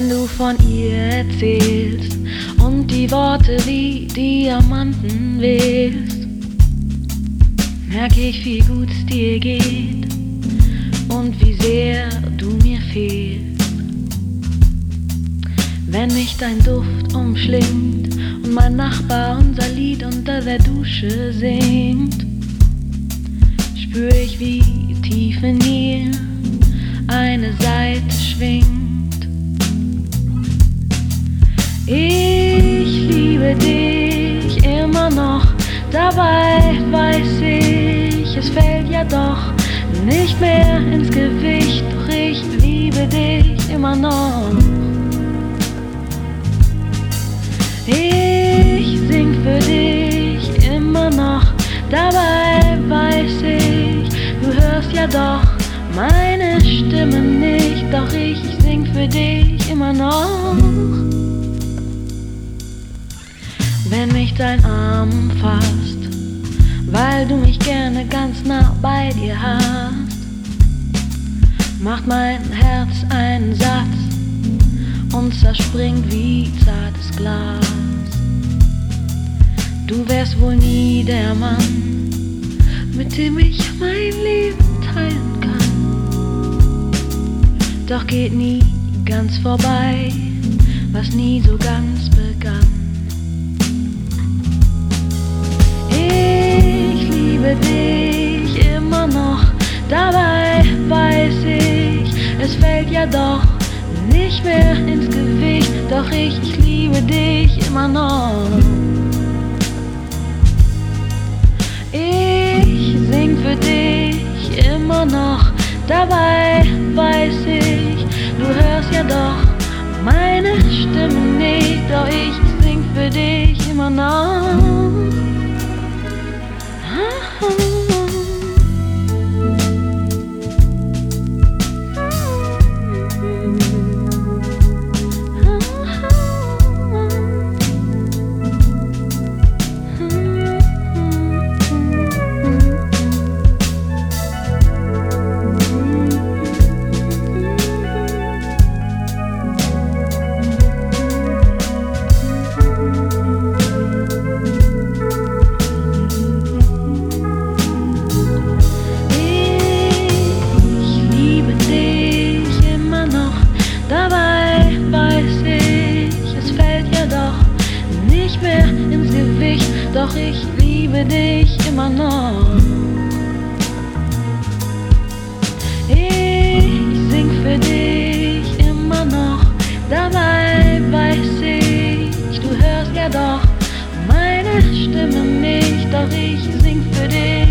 Wenn du von ihr erzählst und die Worte wie Diamanten wählst, merke ich, wie gut es dir geht und wie sehr du mir fehlst. Wenn mich dein Duft umschlingt und mein Nachbar unser Lied unter der Dusche singt, spür ich, wie tief in mir eine Saite schwingt. Ich liebe dich immer noch, dabei weiß ich, es fällt ja doch nicht mehr ins Gewicht, doch ich liebe dich immer noch. Ich sing für dich immer noch, dabei weiß ich, du hörst ja doch meine Stimme nicht, doch ich sing für dich immer noch. Wenn mich dein Arm umfasst, weil du mich gerne ganz nah bei dir hast, macht mein Herz einen Satz und zerspringt wie zartes Glas. Du wärst wohl nie der Mann, mit dem ich mein Leben teilen kann. Doch geht nie ganz vorbei, was nie so ganz begann. Ich liebe dich immer noch, dabei weiß ich, es fällt ja doch nicht mehr ins Gewicht, doch ich liebe dich immer noch. Ich sing für dich immer noch, dabei weiß ich, du hörst ja doch meine Stimme nicht, doch ich sing für dich immer noch. Doch ich liebe dich immer noch. Ich sing für dich immer noch, dabei weiß ich, du hörst ja doch meine Stimme nicht, doch ich sing für dich.